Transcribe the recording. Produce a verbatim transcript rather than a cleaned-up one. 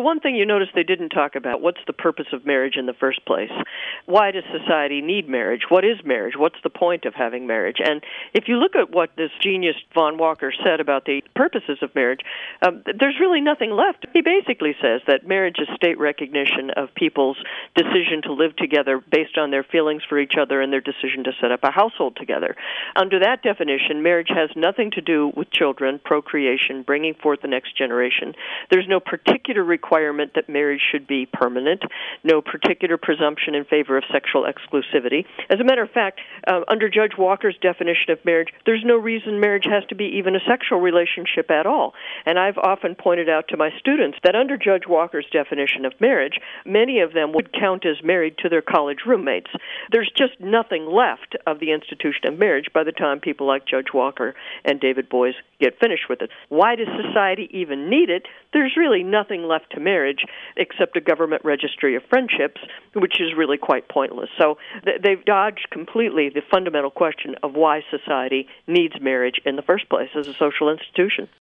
one thing you notice they didn't talk about, what's the purpose of marriage in the first place? Why does society need marriage? What is marriage? What's the point of having marriage? And if you look at what this genius Von Walker said about the purposes of marriage, um, there's really nothing left. He basically says that marriage is state recognition of people's decision to live together based on their feelings for each other and their decision to set up a household together. Under that definition, marriage has nothing to do with children, procreation, bringing forth the next generation. There's no particular requirement that marriage should be permanent, no particular presumption in favor of sexual exclusivity. As a matter of fact, uh, under Judge Walker's definition of marriage, there's no reason marriage has to be even a sexual relationship at all. And I've often pointed out to my students that under Judge Walker's definition of marriage, many of them would count as married to their college roommates. There's just nothing left of the institution of marriage by the time people like Judge Walker and David Boies get finished with it. Why does society even need it? There's really nothing left to marriage except a government registry of friendships, which is really quite pointless. So th- they've dodged completely the fundamental question of why society needs marriage in the first place as a social institution.